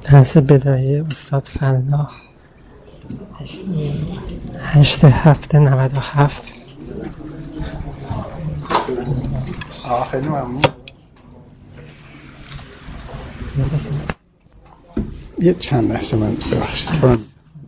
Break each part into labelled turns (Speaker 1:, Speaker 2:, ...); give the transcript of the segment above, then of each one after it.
Speaker 1: درس بدایه استاد فلاح 8/7/97.
Speaker 2: خیلی ممنون. یه چند لحظه من ببخشید.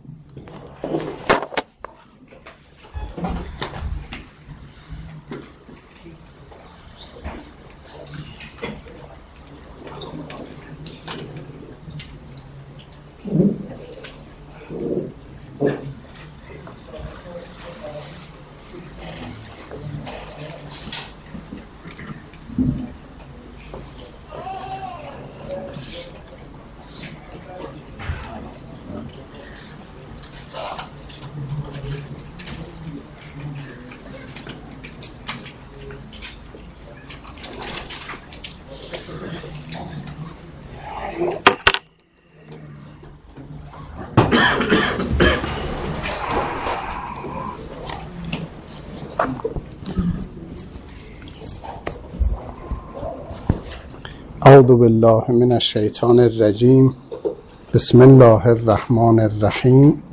Speaker 2: اعوذ بالله من الشیطان الرجیم. بسم الله الرحمن الرحیم.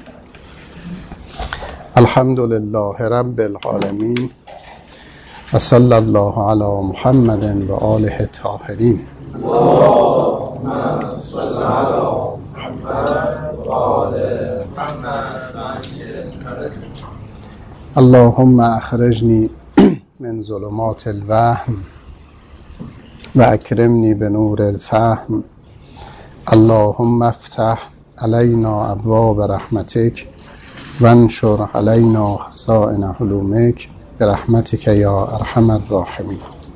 Speaker 2: الحمد لله رب العالمین و صلی الله علی محمد و آله الطاهرین. اللهم صل علی محمد و آل محمد. اللهم اخرجنی من ظلمات الوهم و اکرمنی به نور الفهم. اللهم افتح علینا ابواب رحمتک و انشر علینا خزائن علومک برحمتک یا ارحم الراحمین.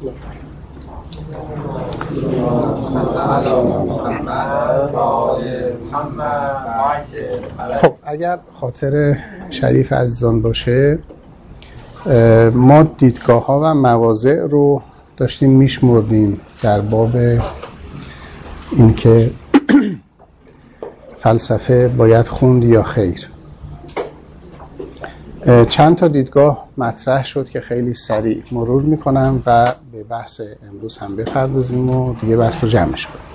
Speaker 2: خب اگر خاطر شریف عزیزان باشه، ما دیدگاه ها و مواضع رو داشتیم میشمردیم در باب اینکه فلسفه باید خوند یا خیر. چند تا دیدگاه مطرح شد که خیلی سریع مرور میکنم و به بحث امروز هم بپردازیم و دیگه بحث رو جمعش کنیم.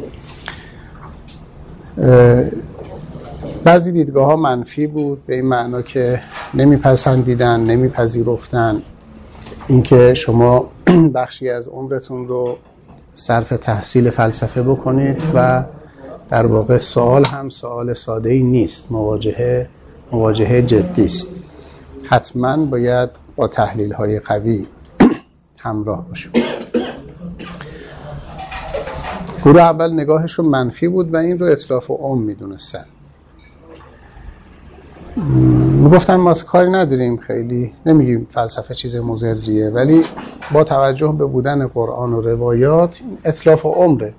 Speaker 2: بعضی دیدگاه ها منفی بود، به این معنا که نمیپسندیدن، نمیپذیرفتن اینکه شما بخشی از عمرتون رو صرف تحصیل فلسفه بکنید و در واقع سوال هم سوال ساده‌ای نیست، مواجهه جدی است. حتما باید با تحلیل‌های قوی همراه باشید. گروه اول نگاهشون منفی بود و این رو اتلاف عام میدونستن. میگفتن ما کاری نداریم، خیلی نمیگیم فلسفه چیز مضریه، ولی با توجه به بودن قرآن و روایات اتلاف عمره.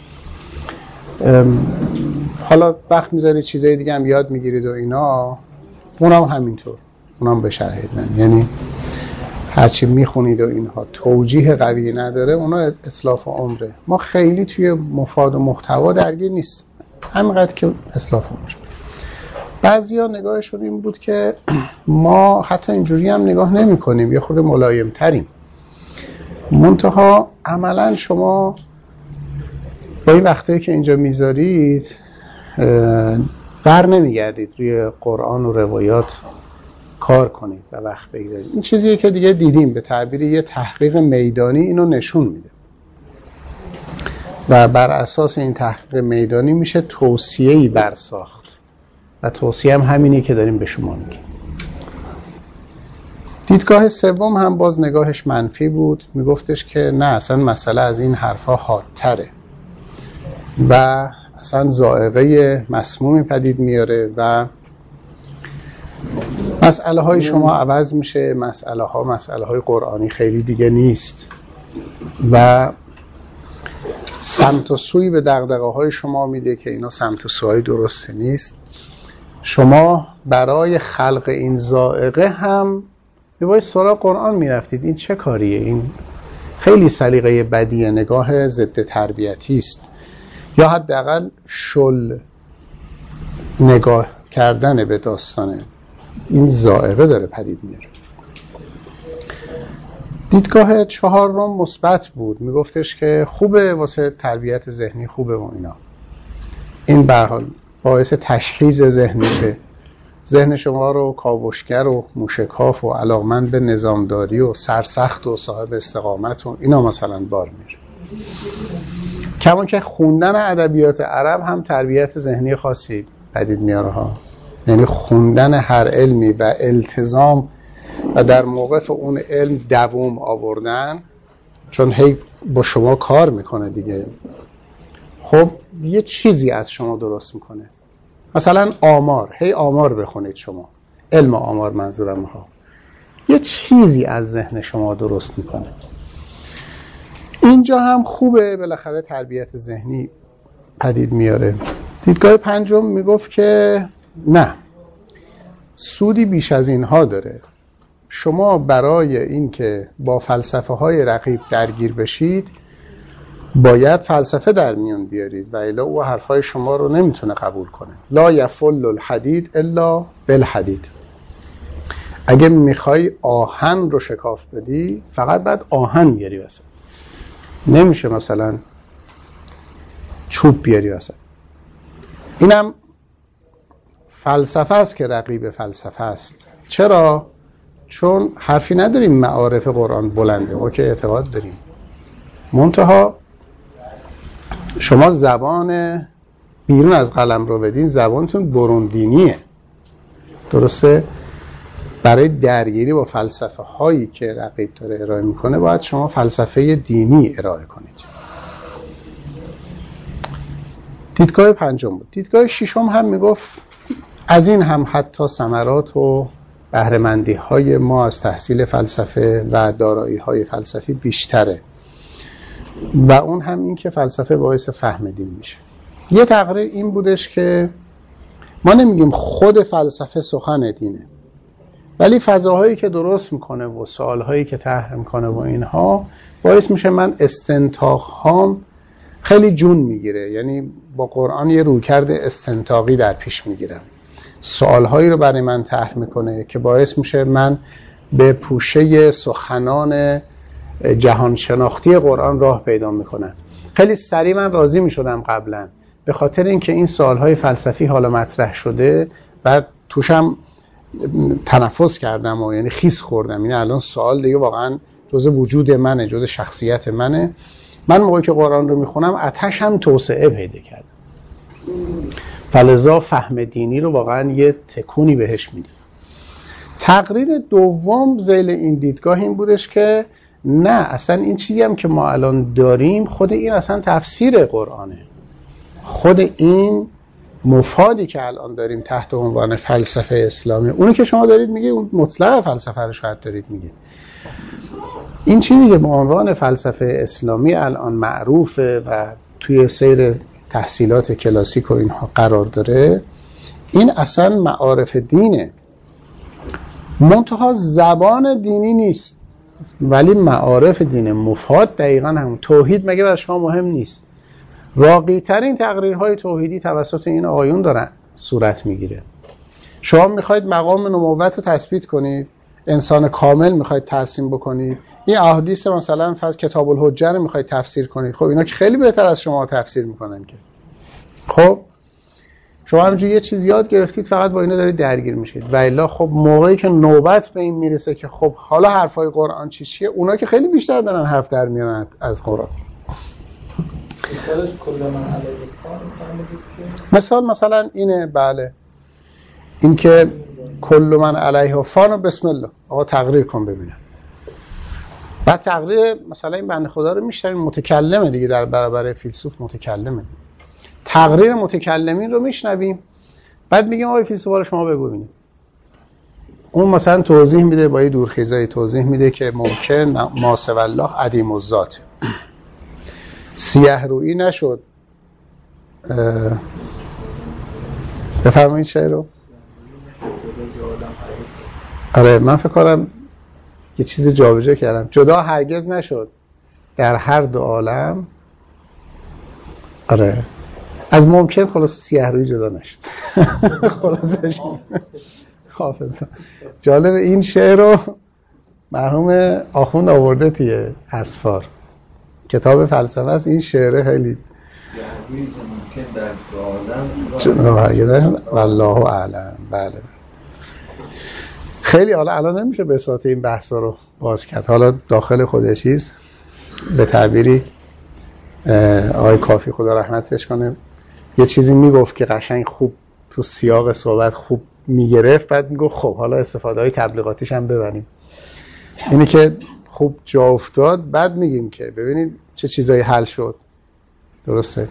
Speaker 2: حالا وقت میذارید چیزای دیگه هم یاد میگیرید و اینا، اونم همینطور، اونم به شرحیدن. یعنی هرچی میخونید و اینها توجیه قوی نداره، اونا اتلاف عمره. ما خیلی توی مفاد و محتوا درگیر نیست، همینقدر که اتلاف عمره. بعضیا نگاهشون این بود که ما حتی اینجوری هم نگاه نمی کنیم، یه خود ملایم تریم. منتها عملا شما با این وقتایی که اینجا میذارید بر نمیگردید روی قرآن و روایات کار کنید و وقت بگذارید. این چیزیه که دیگه دیدیم، به تعبیر یه تحقیق میدانی اینو نشون میده و بر اساس این تحقیق میدانی میشه توصیه‌ای برساخت و توصیه هم همینی که داریم به شما میگیم. دیدگاه سوم هم باز نگاهش منفی بود، میگفتش که نه، اصلا مسئله از این حرفا حادتره و اصلا ذائقه مسمومی پدید میاره و مسئله های شما عوض میشه، مسئله های قرآنی خیلی دیگه نیست و سمت و سوی به دغدغه های شما میده که اینا سمت و سوی درست نیست. شما برای خلق این ذائقه هم باید سراغ قرآن میرفتید. این چه کاریه؟ این خیلی سلیقه بدیه، نگاه ضد تربیتی است، یا حداقل شل نگاه کردن به داستانه. این ذائقه داره پدید میاره. دیدگاه چهارم مثبت بود، میگفتش که خوبه واسه تربیت ذهنی، خوبه و اینا، این به هر حال باعث تشخیص ذهن میشه. ذهن شما رو کاوشگر و موشکاف و علاقمند به نظامداری و سرسخت و صاحب استقامت و اینا مثلا بار میره. کما که خوندن ادبیات عرب هم تربیت ذهنی خاصی پدید میاره ها. یعنی خوندن هر علمی و التزام و در موقف اون علم دوام آوردن، چون هی با شما کار میکنه دیگه، خب یه چیزی از شما درست میکنه. مثلا آمار، هی آمار بخونید شما، علم آمار منظورم ها، یه چیزی از ذهن شما درست میکنه. اینجا هم خوبه بالاخره تربیت ذهنی پدید میاره. دیدگاه پنجم میگفت که نه، سودی بیش از اینها داره. شما برای این که با فلسفه های رقیب درگیر بشید باید فلسفه در میون بیارید و الا او حرفای شما رو نمیتونه قبول کنه. لا یفل الحدید الا بالحدید. اگه میخوای آهن رو شکاف بدی فقط باید آهن بیاری وسط، نمیشه مثلا چوب بیاری وسط. اینم فلسفه است که رقیب فلسفه است. چرا؟ چون حرفی نداریم معارف قرآن بلنده، ما که اعتقاد داریم، منتها شما زبان بیرون از قلم رو بدین، زبانتون برون دینیه، درسته؟ برای درگیری با فلسفه هایی که رقیب داره ارائه میکنه باید شما فلسفه دینی ارائه کنید. دیدگاه پنجم بود. دیدگاه ششم هم میگفت از این هم حتی ثمرات و بهره‌مندی های ما از تحصیل فلسفه و دارایی های فلسفی بیشتره و اون هم این که فلسفه باعث فهم دین میشه. یه تقریر این بودش که ما نمیگیم خود فلسفه سخن دینه، ولی فضاهایی که درست میکنه و سوالهایی که طرح میکنه و اینها باعث میشه من استنتاق هام خیلی جون میگیره. یعنی با قرآن یه رویکرد استنتاقی در پیش میگیرم. سوالهایی رو برای من طرح میکنه که باعث میشه من به پوشه سخنان جهان شناختی قرآن راه پیدا میکنم. خیلی سریع من راضی میشدم قبلا به خاطر اینکه این سوالهای فلسفی حالا مطرح شده و توشم تنفس کردم و یعنی خیس خوردم. این الان سوال دیگه واقعا جزء وجود منه، جزء شخصیت منه. من موقعی که قرآن رو میخونم آتشم توسعه پیدا کردم، فلذا فهم دینی رو واقعا یه تکونی بهش میدیم. تقریر دوم ذیل این دیدگاه این بودش که نه، اصلا این چیزی هم که ما الان داریم خود این اصلا تفسیر قرآنه. خود این مفادی که الان داریم تحت عنوان فلسفه اسلامی، اونی که شما دارید میگه اون مطلق فلسفه رو شاید دارید میگه. این چیزی که به عنوان فلسفه اسلامی الان معروفه و توی سیر تحصیلات کلاسیک و اینها قرار داره، این اصلا معارف دینه، منتها زبان دینی نیست ولی معارف دینه. مفاد دقیقا هم. توحید مگه بر شما مهم نیست؟ واقعی ترین تقریرهای توحیدی توسط این آقایون دارن صورت میگیره. شما میخواید مقام نبوت رو تثبیت کنید، انسان کامل میخواید ترسیم بکنید، این احادیث مثلا فرض کتاب الحجه رو میخواید تفسیر کنید، خب اینا که خیلی بهتر از شما تفسیر میکنن که. خب شما همینجوری یه چیز یاد گرفتید فقط با اینا دارید درگیر میشید و الا خب موقعی که نوبت به این میرسه که خب حالا حرفای قرآن چیه، اونا که خیلی بیشتر دارن حرف در میارن از قرآن. مثلا اینه، بله، این که کل من علیه فان و بسم الله، آقا تقریر کن ببینم. بعد تقریر مثلا این بنده خدا رو میشنویم، متکلمه دیگه، در برابر فیلسوف متکلمه. تقریر متکلمین رو میشنویم، بعد میگیم آقای فیلسوفا رو شما بگو ببینید. اون مثلا توضیح میده، با یه دورخیزایی توضیح میده که ممکن ما سوی الله عدیم الذات، سیاه رویی نشد. بفرمایید شعر رو. آره من فکر کنم یه چیز جابجا کردم. جدا هرگز نشد در هر دو عالم. آره از ممکن خلاص سیاه رویی جدا نشد. خلاصش حافظ. جالب این شعر رو مرحوم آخوند آورده توی اسفار، کتاب فلسفه است. این شعر خیلی
Speaker 3: یه حدیث ممکن در دو عالم
Speaker 2: والله اعلم. بله خیلی حالا نمیشه به صورت این بحثا رو باز کرد. حالا داخل خود چیز به تعبیری آقای کافی خدا رحمتش کنه یه چیزی میگفت که قشنگ خوب تو سیاق صحبت خوب میگرفت، بعد میگفت خب حالا استفاده های تبلیغاتیش هم ببریم. اینی که خوب جا افتاد بعد میگیم که ببینید چه چیزایی حل شد. درسته؟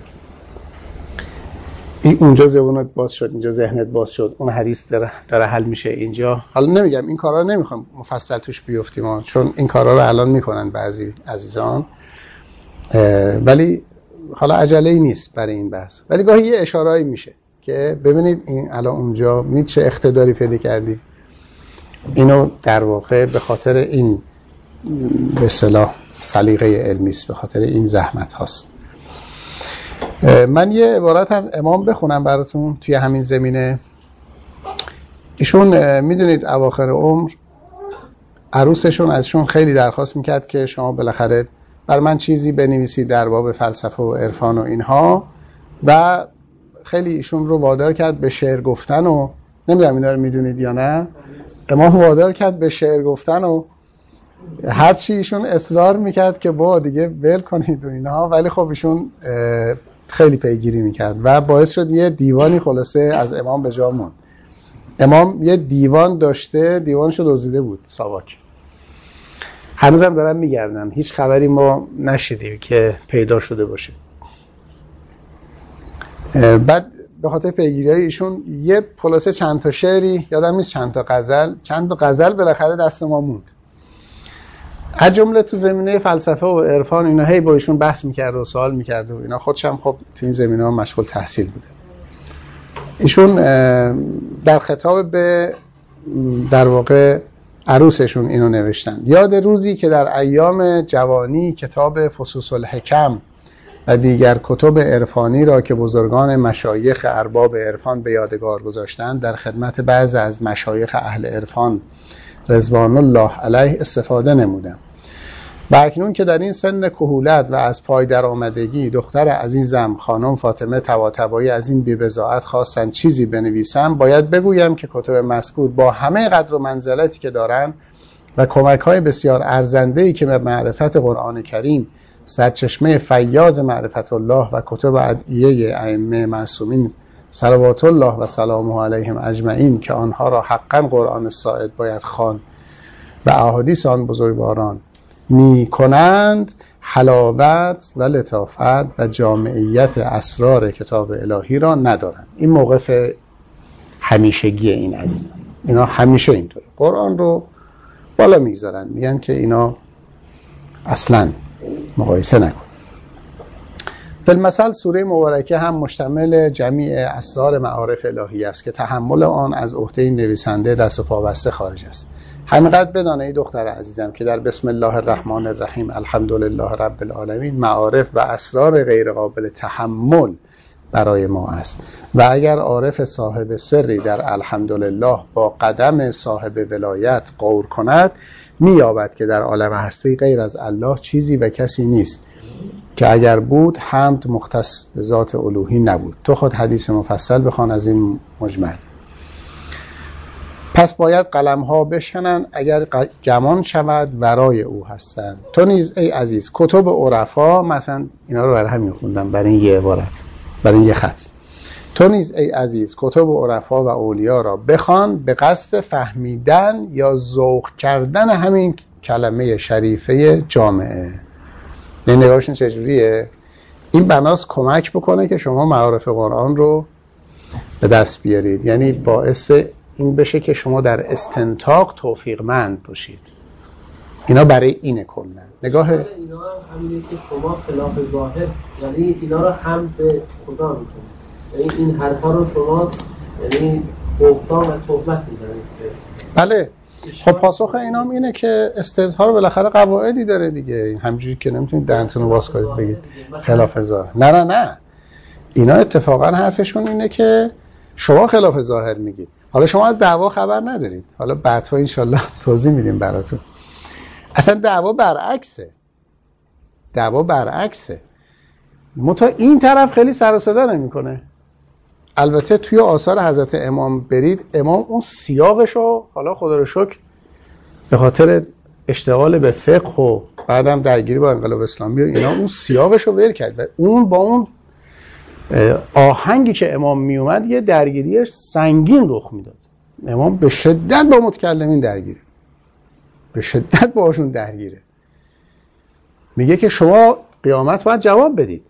Speaker 2: این اونجا زبونت باز شد، اینجا ذهنت باز شد، اون حدیث داره حل میشه اینجا. حالا نمیگم این کارا رو نمیخوام مفصل توش بیفتیم چون این کارا رو الان میکنن بعضی عزیزان، ولی حالا عجله‌ای نیست برای این بحث. ولی گاهی یه اشاره‌ای میشه که ببینید این الان اونجا می چه اقتداری پیدا کردی. اینو در واقع به خاطر این به اصطلاح سلیقه علمی است، به خاطر این زحمت هاست. من یه عبارت از امام بخونم براتون توی همین زمینه. ایشون میدونید اواخر عمر عروسشون ازشون خیلی درخواست میکرد که شما بالاخره بر من چیزی بنویسید در باب فلسفه و عرفان و اینها، و خیلی ایشون رو وادار کرد به شعر گفتن و نمیدونم اینا رو میدونید یا نه. امام وادار کرد به شعر گفتن و هر چی ایشون اصرار میکرد که با دیگه ول کنید و اینها، ولی خب ایشون خیلی پیگیری میکرد و باعث شد یه دیوانی خلاصه از امام به جا موند. امام یه دیوان داشته، دیوانشو دزدیده بود ساواک، هنوزم دارن میگردن، هیچ خبری ما نشیدیم که پیدا شده باشه. بعد به خاطر پیگیری‌های ایشون یه خلاصه چند تا شعری یادم نیست، چند تا غزل بالاخره دست ما موند. از جمله تو زمینه فلسفه و عرفان اینا هی با ایشون بحث میکرد و سوال میکرد و اینا، خودش هم خب تو این زمینه ها مشغول تحصیل بوده. ایشون در خطاب به در واقع عروسشون اینو نوشتن: یاد روزی که در ایام جوانی کتاب فصوص الحکم و دیگر کتب عرفانی را که بزرگان مشایخ ارباب عرفان به یادگار گذاشتند در خدمت بعض از مشایخ اهل عرفان رضوان الله علیه استفاده نمودم. و اکنون که در این سن کهولت و از پای در آمدگی دختر عزیزم خانم فاطمه طباطبایی از این بی‌بضاعت خواستن چیزی بنویسم، باید بگویم که کتب مذکور با همه قدر و منزلتی که دارن و کمک‌های بسیار ارزنده‌ای که به معرفت قرآن کریم سرچشمه فیاض معرفت الله و کتب ادعیه ائمه معصومین صلوات الله و سلامه علیهم اجمعین که آنها را حقا قرآن الساعد باید خواند و احادیث آن بزرگواران می کنند، حلاوت و لطافت و جامعیت اسرار کتاب الهی را ندارند. این موقف همیشگی این عزیزان، اینا همیشه اینطوره، قرآن رو بالا میگذارن، میگن که اینا اصلا مقایسه نکن. فی‌المثل سوره مبارکه هم مشتمل جمیع اسرار معارف الهی است که تحمل آن از عهده نویسنده دست و پا بسته خارج است. همینقدر بدانه ای دختر عزیزم که در بسم الله الرحمن الرحیم الحمدلله رب العالمین معارف و اسرار غیر قابل تحمل برای ما است و اگر عارف صاحب سری در الحمدلله با قدم صاحب ولایت غور کند می‌یابد که در عالم هستی غیر از الله چیزی و کسی نیست که اگر بود حمد مختص به ذات الوهی نبود. تو خود حدیث مفصل بخوان از این مجمل. پس باید قلم ها بشکنند اگر گمان شود ورای او هستند. تو نیز ای عزیز کتب عرفا، مثلا اینا رو برای همین خوندم، برای این یه عبارت، برای این یه خط. تو نیز ای عزیز کتب عرفا و اولیا را بخوان به قصد فهمیدن یا ذوق کردن همین کلمه شریفه جامعه. نگاهشون چجوریه؟ این بناس کمک بکنه که شما معارف قرآن رو به دست بیارید، یعنی باعث این بشه که شما در استنتاق توفیقمند باشید. اینا برای اینه کلا نگاه
Speaker 4: اینا هم همینه که شما خلاف ظاهر، یعنی اینا رو هم به خدا میکنید، یعنی این حرفا رو شما یعنی بهتان و تهمت میزنید.
Speaker 2: بله. خب پاسخ اینام اینه که استظهار بالاخره قواعدی داره دیگه، همینجوری که نمیتونید دهنتون رو باز کنید بگید خلاف ظاهر. نه اینا اتفاقا حرفشون اینه که شما خلاف ظاهر میگید. حالا شما از دعوا خبر ندارید، حالا بعدها انشالله توضیح میدیم براتون. اصلا دعوا برعکسه. این طرف خیلی سر و صدا نمیکنه. البته توی آثار حضرت امام برید، امام اون سیاقشو حالا خدا رو شکر به خاطر اشتغال به فقه و بعدم درگیری با انقلاب اسلامی و اینا اون سیاقشو ول کرد و اون با اون آهنگی که امام می اومد یه درگیری سنگین رخ میداد. امام به شدت با متکلمین درگیره، به شدت باشون درگیره. میگه که شما قیامت باید جواب بدید،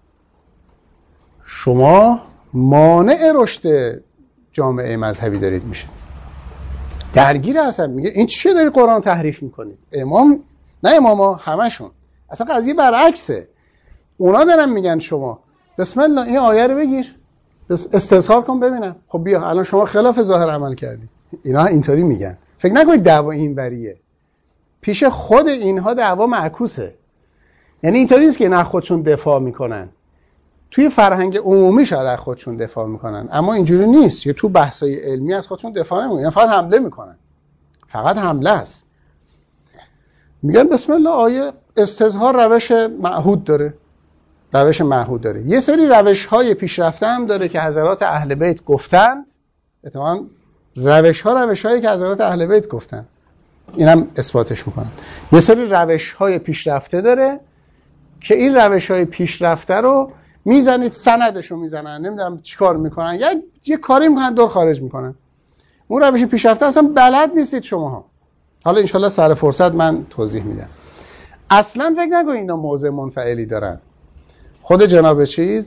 Speaker 2: شما مانع رشد جامعه مذهبی دارید میشه. درگیر اصلا میگه این چیه داری قرآن تحریف میکنید؟ امام نه، اماما همشون اصلا قضیه برعکسه. اونا دارن میگن شما بسم الله این آیه رو بگیر استظهار کن ببینم. خب بیا الان شما خلاف ظاهر عمل کردی. اینا اینطوری میگن. فکر نکنید دعوا این بریه، پیش خود اینها دعوا معکوسه. یعنی اینطوری نیست که نه خودشون دفاع میکنن، توی فرهنگ عمومی شاید از خودشون دفاع میکنن، اما اینجوری نیست. یه تو بحثای علمی از خودشون دفاع نمیکنن، فقط حمله میکنن، فقط حمله است. میگن بسم الله آیه استظهار روش معهود داره، روش معهود داره. یه سری روش‌های پیشرفته هم داره که حضرات اهل بیت گفتند. اتفاقاً روش‌هایی که حضرات اهل بیت گفتند اینم اثباتش میکنن. یه سری روش‌های پیشرفته داره که این روش‌های پیشرفته رو میزنید، سندشو میزنن، نمیدونم چیکار میکنن، یه کاری میکنن دور خارج میکنن. اون روش پیشرفته اصلا بلد نیستید شماها. حالا انشالله سر فرصت من توضیح میدم. اصلا فکر نکنید اینا موضع منفعلی دارن. خود جناب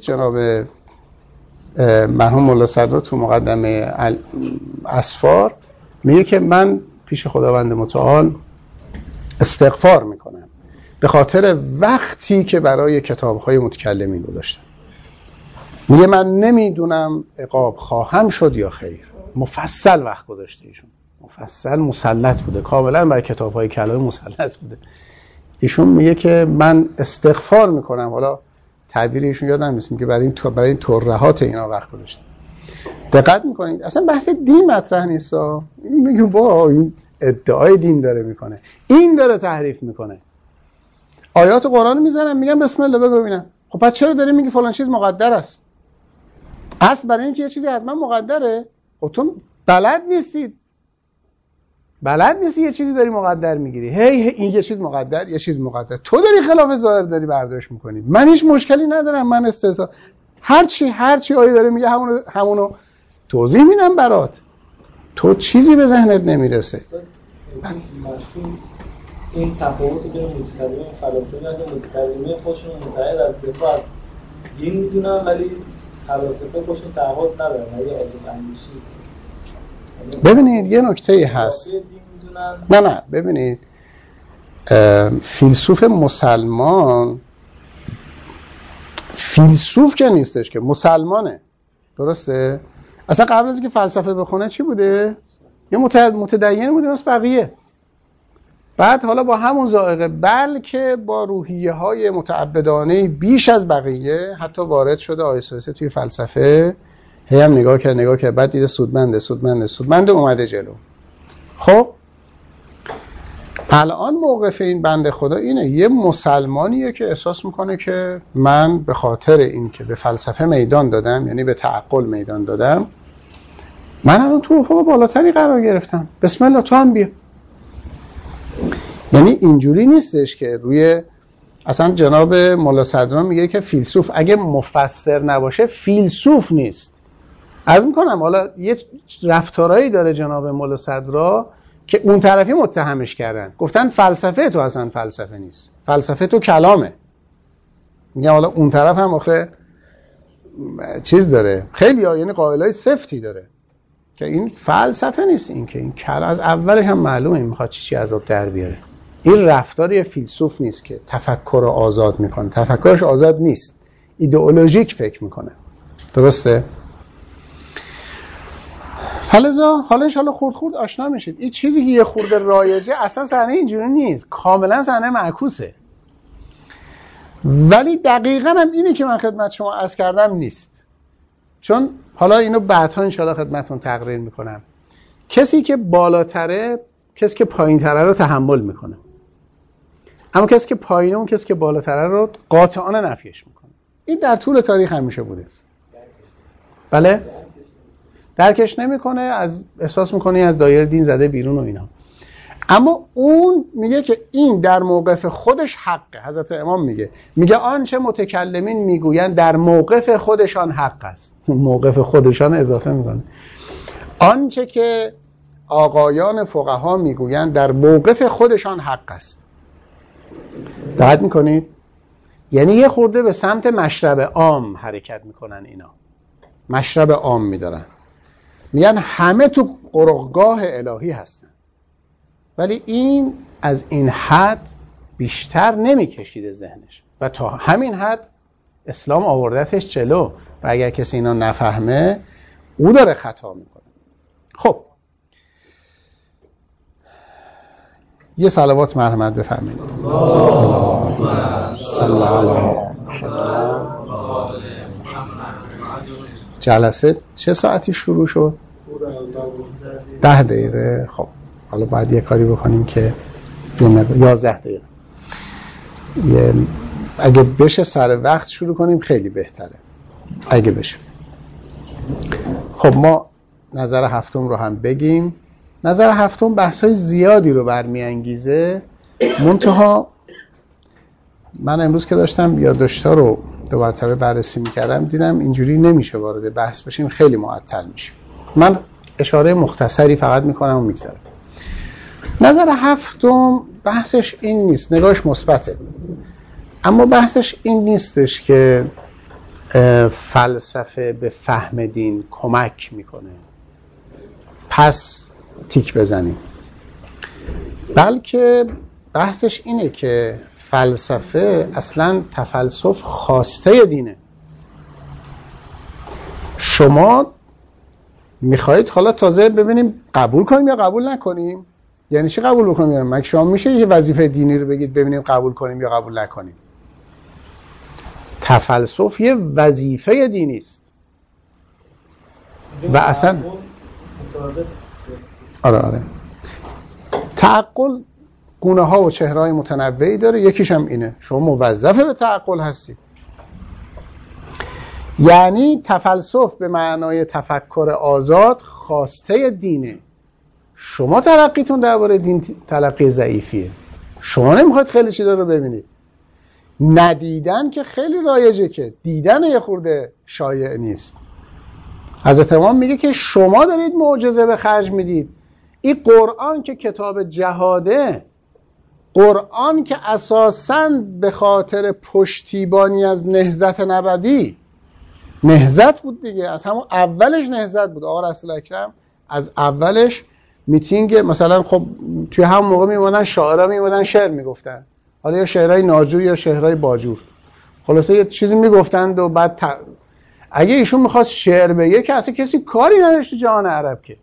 Speaker 2: مرحوم ملا صدرا تو مقدمه اسفار میگه که من پیش خداوند متعال استغفار میکنم به خاطر وقتی که برای کتاب‌های متکلمین گذاشتم. میگه من نمیدونم عقاب خواهم شد یا خیر. مفصل وقت گذاشته ایشون، مفصل مسلط بوده، کاملا برای کتاب‌های کلام مسلط بوده. ایشون میگه که من استغفار میکنم، حالا تعبیر ایشون یادم نیست، میگه برای این ترهات اینا وقت گذاشتم. دقت میکنید اصلا بحث دین مطرح نیست. میگه با این ادعای دین داره میکنه، این داره تحریف میکنه. آیات قرآن میزنن میگن بسم الله بگو ببینم. خب پس چرا داری میگی فلان چیز مقدر است؟ اصل برای اینکه یه چیزی حتما مقدره. خب تو بلد نیستی یه چیزی داری مقدر میگیری. هی این یه چیز مقدر، یه چیز مقدر. تو داری خلاف ظاهر داری برداشت میکنی. من هیچ مشکلی ندارم، من استثنا هر چی آیه داره میگه همونو توضیح میدم برات. تو چیزی به ذهنت نمیرسه.
Speaker 5: این تفاوت بین متکلمین و فلاسفه و متکلمین خودشون متعهد از دفاع دین میدونن، ولی فلاسفه خودشون تعهد ندارن، ولی آزاد اندیشی.
Speaker 2: ببینید یه نکته هست. نه ببینید فیلسوف مسلمان فیلسوف که نیستش که مسلمانه، درسته؟ اصلا قبل از اینکه فلسفه بخونه چی بوده؟ یه متدین بوده مثل بقیه. بعد حالا با همون ذائقه بلکه با روحیه های متعبدانه بیش از بقیه حتی وارد شده آیسته توی فلسفه. هی هم نگاه کرد بعد دیده سودمنده اومده جلو. خب الان موقف این بنده خدا اینه، یه مسلمانیه که احساس میکنه که من به خاطر این که به فلسفه میدان دادم، یعنی به تعقل میدان دادم، من الان تو افق بالاتری قرار گرفتم، بسم الله تو هم بیا. یعنی اینجوری نیستش که روی اصلا جناب ملا صدرا میگه که فیلسوف اگه مفسر نباشه فیلسوف نیست. عرض میکنم حالا یه رفتارایی داره جناب ملا صدرا که اون طرفی متهمش کردن، گفتن فلسفه تو اصلا فلسفه نیست، فلسفه تو کلامه. میگم حالا اون طرف هم آخه چیز داره، خیلی یعنی قائلای سفتی داره که این فلسفه نیست، این که این از اولش هم معلومه این میخواد چی عذاب در بیاره. این رفتار یه فیلسوف نیست که تفکر رو آزاد میکنه، تفکرش آزاد نیست، ایدئولوژیک فکر میکنه، درسته؟ فلزا حالا انشاءالله خورد آشنا میشید. این چیزی که یه خورده رایجه اصلا صحنه اینجوری نیست، کاملا صحنه معکوسه. ولی دقیقاً هم اینه که من خدمت شما عرض کردم نیست، چون حالا اینو بعدها انشاءالله خدمتون تقریر میکنم. کسی که بالاتره کسی که پایین‌تره رو تحمل میکنه، اما کسی که پایینه اون کسی که بالاتره رو قاطعانه نفیش میکنه. این در طول تاریخ همیشه بوده. بله؟ درکش نمیکنه، از احساس میکنه از دایره دین زده بیرون و اینا. اما اون میگه که این در موقف خودش حقه. حضرت امام میگه آنچه متکلمین میگویند در موقف خودشان حق است. موقف خودشان اضافه میکنه. آنچه که آقایان فقها میگویند در موقف خودشان حق است. دقت میکنید؟ یعنی یه خورده به سمت مشرب عام حرکت میکنن اینا. مشرب عام میدارن. میگن همه تو قرقگاه الهی هستن. ولی این از این حد بیشتر نمیکشیده ذهنش و تا همین حد اسلام آوردتش جلو و اگر کسی اینا نفهمه او داره خطا میکنه. خب یه صلوات مرحمت بفرمایید. اللهم صل علی محمد. جلسه چه ساعتی شروع شد؟ 10 دقیقه. خب حالا باید یه کاری بکنیم که 11 دقیقه اگه بشه سر وقت شروع کنیم خیلی بهتره اگه بشه. خب ما نظر هفتم رو هم بگیم. نظر هفتم بحث‌های زیادی رو برمی‌انگیزه. منتها من امروز که داشتم یادداشت‌ها رو دو مرتبه بررسی می‌کردم دیدم اینجوری نمیشه وارد بحث بشیم، خیلی معطل میشه. من اشاره مختصری فقط می‌کنم و می‌گذرم. نظر هفتم بحثش این نیست، نگاهش مثبته، اما بحثش این نیستش که فلسفه به فهم دین کمک میکنه پس تیک بزنیم، بلکه بحثش اینه که فلسفه اصلا تفلسف خواسته دینه. شما میخواید حالا تازه ببینیم قبول کنیم یا قبول نکنیم. یعنی چی قبول بکنیم؟ یعنی مگه شما میشه یه وظیفه دینی رو بگید ببینیم قبول کنیم یا قبول نکنیم؟ تفلسف یه وظیفه دینی است و اصلا آره تعقل گونه ها و چهره های متنوعی داره. یکیش هم اینه شما موظفه به تعقل هستی. یعنی تفلسف به معنای تفکر آزاد خواسته دینه. شما تلقیتون درباره دین تلقی ضعیفیه. شما نمیخواید خیلی چیزا رو ببینید. ندیدن که خیلی رایجه، که دیدن یه خورده شایع نیست. حضرت امام میگه که شما دارید معجزه به خرج میدید. این قرآن که کتاب جهاده، قرآن که اساساً به خاطر پشتیبانی از نهضت نبوی، نهضت بود دیگه، از همون اولش نهضت بود. آقا رسول اکرم از اولش میتینگ مثلا خب توی همون موقع میمونن شاعرها میمونن شعر میگفتن، حالا یا شعرهای ناجور یا شعرهای باجور، خلاصه یه چیزی میگفتند و بعد اگه ایشون میخواست شعر بگه که اصلا کسی کاری نداشت تو جهان عرب، که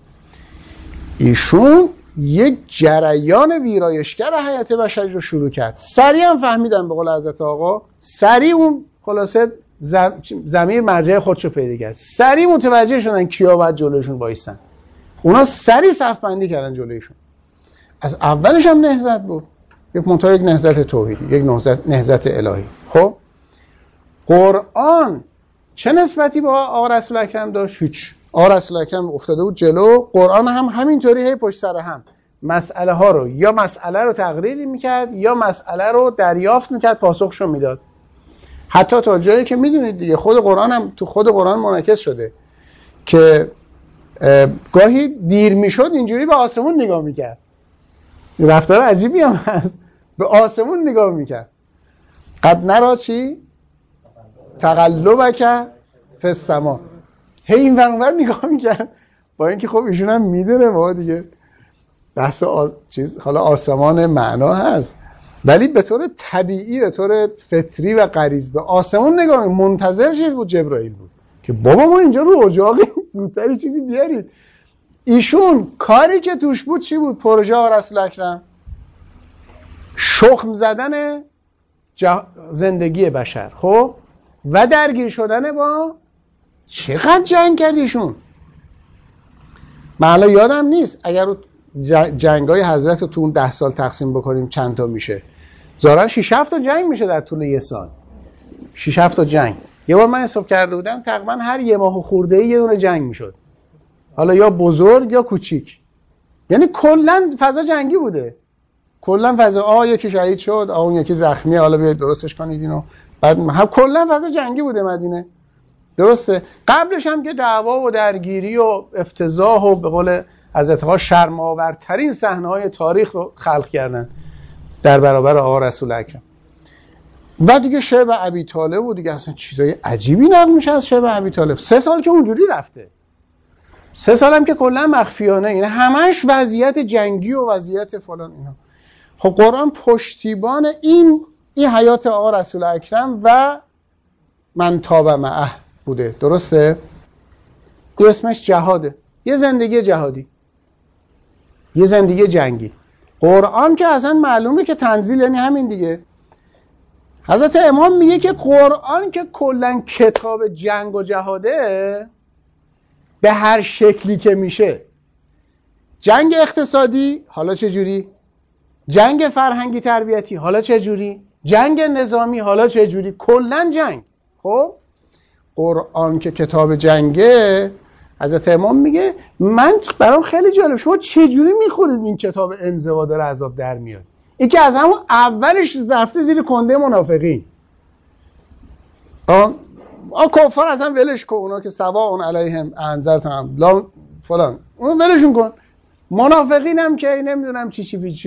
Speaker 2: ایشون یک جریان ویرایشگر حیات بشری رو شروع کرد. سریع هم فهمیدن به قول حضرت آقا، سریع اون خلاصه ضمیر مرجع خودشو پیدا کرد، سریع متوجه شدن کیا باید جلوشون وایسن. اونا سریع صف بندی کردن جلویشون. از اولش هم نهضت بود، یک نهضت توحیدی، یک نهضت الهی. خب قرآن چه نسبتی با آقا رسول اکرم داشت؟ هیچ. آقا رسول اکرم افتاده بود جلو، قرآن هم همینطوری هی پشت سر هم مسئله ها رو یا مسئله رو تقریر میکرد یا مسئله رو دریافت میکرد، پاسخشو میداد. حتی تا جایی که میدونید دیگه خود قرآن هم تو خود قرآن منعکس شده که گاهی دیر میشد اینجوری به آسمون نگاه میکرد. رفتار عجیبی هم هست، به آسمون نگاه میکرد. قد نرا چی؟ تقلبک فی السما. هی این ور نگاه میکرد، با اینکه خب ایشون هم میدونه ما دیگه بحث چیز حالا آسمان معنا هست، ولی به طور طبیعی به طور فطری و غریزی به آسمون نگاه میکرد. منتظر چیز بود؟ جبرائیل بود که بابا ما اینجا رو اجاقی زودتری چیزی بیارید. ایشون کاری که توش بود چی بود؟ پروژه آقا رسول اکرم شخم زدن زندگی بشر، خب، و درگیر شدن با چقدر جنگ کرد ایشون. من الان یادم نیست اگر رو جنگای حضرت رو تو اون 10 سال تقسیم بکنیم چند تا میشه. ظاهرا 6-7 تا جنگ میشه در طول 1 سال. 6-7 تا جنگ. یه بار من حساب کرده بودم تقریبا هر یه ماه خورده یه دونه جنگ میشد، حالا یا بزرگ یا کوچیک. یعنی کلا فضا جنگی بوده، کلا فضا یکی شهید شد، اون یکی زخمیه، حالا بیاید درستش کنید اینو. بعد هم کلا فضا جنگی بوده مدینه. درسته. قبلش هم که دعوا و درگیری و افتضاح و به قول حضرت شرم‌آورترین صحنه‌های تاریخ رو خلق کردن در برابر آقا رسول اکرم. و دیگه شعب ابی طالب و دیگه اصلا چیزای عجیبی نقل میشه از شعب ابی طالب. 3 سال که اونجوری رفته، 3 سال هم که کلا مخفیانه، این همش وضعیت جنگی و وضعیت فلان اینا. خب قرآن پشتیبان این حیات آقا رسول اکرم و من تاب معه بوده. درسته؟ این اسمش جهاده، یه زندگی جهادی، یه زندگی جنگی. قرآن که اصلا معلومه که تنزیل یعنی همین دیگه. حضرت امام میگه که قرآن که کلن کتاب جنگ و جهاده، به هر شکلی که میشه، جنگ اقتصادی حالا چه جوری، جنگ فرهنگی تربیتی حالا چه جوری، جنگ نظامی حالا چه جوری، کلن جنگ. خب قرآن که کتاب جنگه، حضرت امام میگه من برام خیلی جالب، شما چه جوری میخورید این کتاب انزوا داره عذاب در میاد؟ این که از همون اولش رفته زیر کنده منافقین. کفار اصلا ولش کن، اونا که سواء علیهم انذرتهم لا فلان، اون ولشون کن. منافقین هم که نمیدونم چی پیچی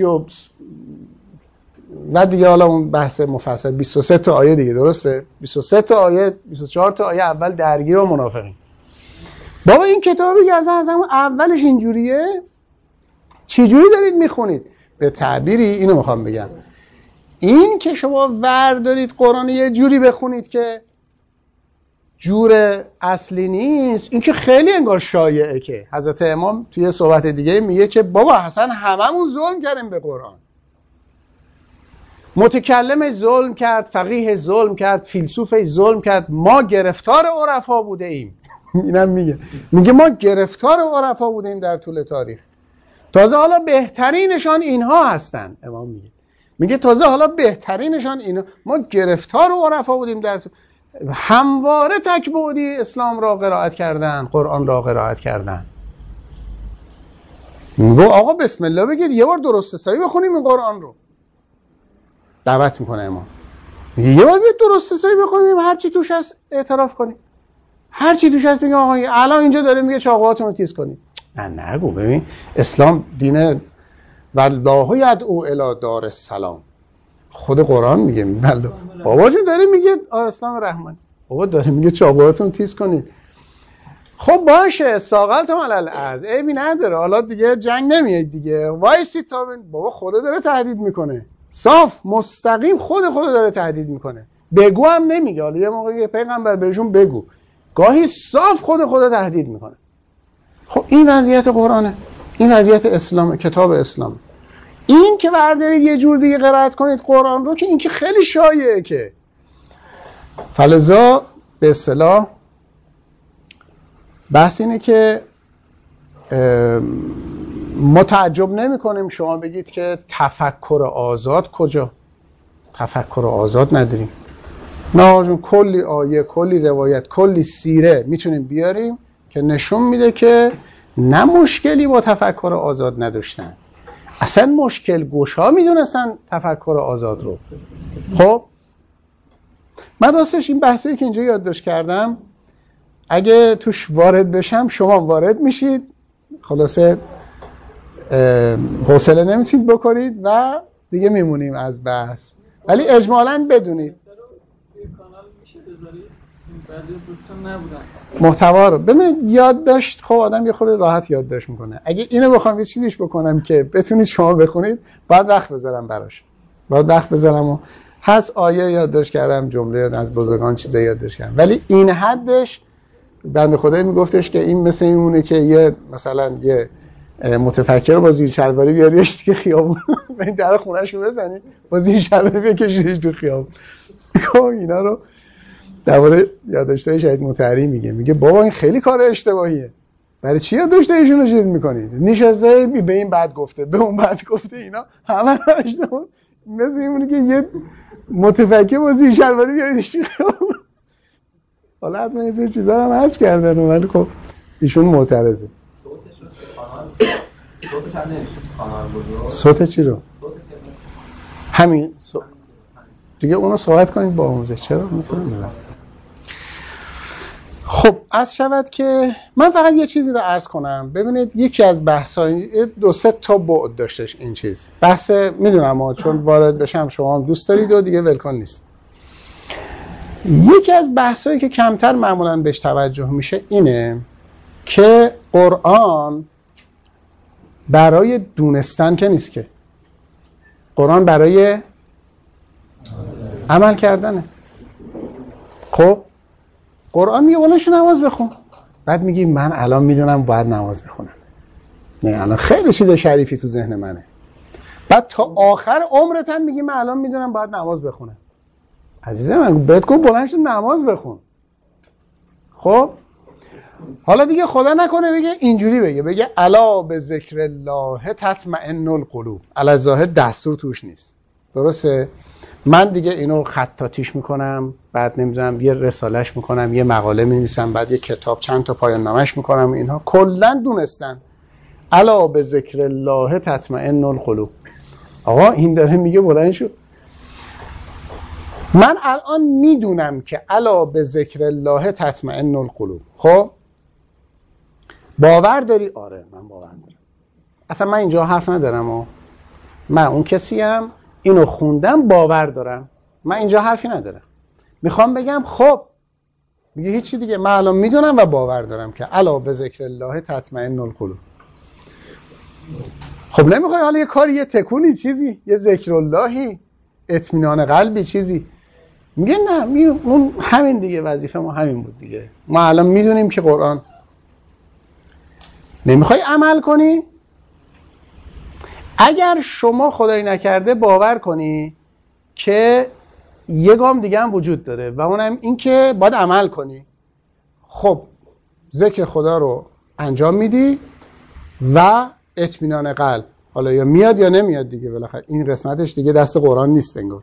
Speaker 2: و دیگه حالا اون بحث مفصل 23 تا آیه دیگه. درسته؟ 23 تا آیه، 24 تا آیه اول درگیر با منافقین. بابا این کتابی که از همون اولش اینجوریه، چی جوری دارید میخونید؟ به تعبیری اینو میخوام بگم، این که شما وردارید قرآن یه جوری بخونید که جور اصلی نیست، این که خیلی انگار شایعه. که حضرت امام توی صحبت دیگه میگه که بابا حسن هممون ظلم کردیم به قرآن. متکلم ظلم کرد، فقیه ظلم کرد، فیلسوف ظلم کرد، ما گرفتار عرفا بوده ایم. اینم میگه ما گرفتار عرفا بوده ایم در طول تاریخ. تازه حالا بهترینشان اینها هستن. امام میگه تازه حالا بهترینشان اینا، ما گرفتار عرفا بودیم در طول، همواره تکبودی اسلام را قرائت کردن، قرآن را قرائت کردن. میگه آقا بسم الله بگید یه بار درست حسابی بخونیم این قرآن رو. دعوت میکنه امام، میگه یه بار بیاد درست حسابی بخونیم، هر چی توش هست اعتراف کنیم، هر چی توش هست بگیم آقا الان اینجا داره میگه چاقوهاتون رو تیز کنید. نه نگو. ببین اسلام دین والله یدعو الی دار السلام. خود قرآن میگه بله بابا جون داره میگه اسلام رحمان، بابا داره میگه چاقوهاتون تیز کنید. خب باشه ساقلتم علالعز، عیبی نداره، حالا دیگه جنگ نمیاد دیگه، وایسی تا بابا خدا داره تهدید میکنه، صاف مستقیم خود داره تهدید میکنه. بگو هم نمیگه، حالا یه موقعی پیغمبر بهشون بگو، گاهی صاف خدا تهدید میکنه. خب این وضعیت قرآنه، این وضعیت اسلام، کتاب اسلام. این که بردارید یه جور دیگه قرائت کنید قرآن رو، که این که خیلی شایعه. که فلذا به اصطلاح بحث اینه که ما تعجب نمی کنیم شما بگید که تفکر آزاد کجا؟ تفکر آزاد نداریم. نه کلی آیه، کلی روایت، کلی سیره میتونیم بیاریم که نشون میده که نه مشکلی با تفکر آزاد نداشتن، اصلا مشکل گوشا میدونستن تفکر آزاد رو. خب من راستش این بحثایی که اینجا یادداشت کردم اگه توش وارد بشم شما وارد میشید، خلاصه حوصله نمیتونید بکنید و دیگه میمونیم از بحث. ولی اجمالاً بدونید محتوا رو ببینید یادداشت. خب آدم یه خورده راحت یادداشت میکنه. اگه اینو بخوام یه چیزیش بکنم که بتونید شما بخونید، باید وقت بذارم براش، باید وقت بذارم و هست آیه یادداشت کردم، جمله از بزرگان چیزا یادداشت کردم، ولی این حدش بنده خدایی میگفتش که این مثل اینونه که یه مثلا یه متفکر با زیر شلواری بیاریش که خیابون این در خونه‌شو بزنید با زیر شلواری بکشیدش تو خیابون. اینا رو درباره یادداشت‌های شهید مطهری میگه بابا این خیلی کار اشتباهیه، برای چی یادداشت‌هایشون رو چیز میکنید؟ نشسته به این بعد گفته به اون بعد گفته، اینا همه اشتباه. مثل اینه که یه متفکر واسه شلواری بیاریدش. حالا حتما این چیزا هم هست کردن ولی خب ایشون معترضه.
Speaker 3: صوتش هم نمیشه کانال بود.
Speaker 2: صوت چی رو؟ همین دیگه اونو صحبت کنید با آموزش. چرا میتونم بدم. خب از شود که من فقط یه چیزی رو عرض کنم. ببینید یکی از بحث‌های 2-3 تا بعد داشتش این چیز. بحث میدونم چون وارد بشم شما هم دوست دارید و دیگه ولکن نیست. یکی از بحث‌هایی که کمتر معمولاً بهش توجه میشه اینه که قرآن برای دونستن که نیست، که قرآن برای عمل کردنه. خب قرآن میگه ولش نماز بخون، بعد میگی من الان میدونم باید نماز بخونم، نه الان خیلی چیز شریفی تو ذهن منه، بعد تا آخر عمرت هم میگی من الان میدونم باید نماز بخونم. عزیزم من بهت گفت بلند شو نماز بخون. خب حالا دیگه خدا نکنه بگه اینجوری بگه الا به ذکر الله تطمئن القلوب. علی ظاهر دستور توش نیست، درسته؟ من دیگه اینو خطاطیش میکنم، بعد نمیدونم یه رسالهش میکنم، یه مقاله می‌نویسم، بعد یه کتاب چند تا پایان نامش میکنم. اینها کلا دونستن. الا به ذکر الله تطمئن القلوب. آقا این داره میگه بلند شو. من الان میدونم که الا به ذکر الله تطمئن القلوب. خب باور داری؟ آره من باور دارم. اصلا من اینجا حرف ندارم من اون کسیم اینو خوندم باور دارم، من اینجا حرفی ندارم. میخوام بگم خب میگه هیچی دیگه، من الان میدونم و باور دارم که الا به ذکر الله تطمئن القلوب. خب نمیخوای حالا یه کاری، یه تکونی، چیزی، یه ذکر اللهی، اطمینان قلبی، چیزی؟ میگه نه اون همین دیگه، وظیفه ما همین بود دیگه. ما الان میدونیم که قرآن. نمیخوای عمل کنی؟ اگر شما خدایی نکرده باور کنی که یه گام دیگه هم وجود داره و اونم این که باید عمل کنی، خب ذکر خدا رو انجام میدی و اطمینان قلب حالا یا میاد یا نمیاد دیگه، بالاخره این قسمتش دیگه دست قرآن نیست انگار.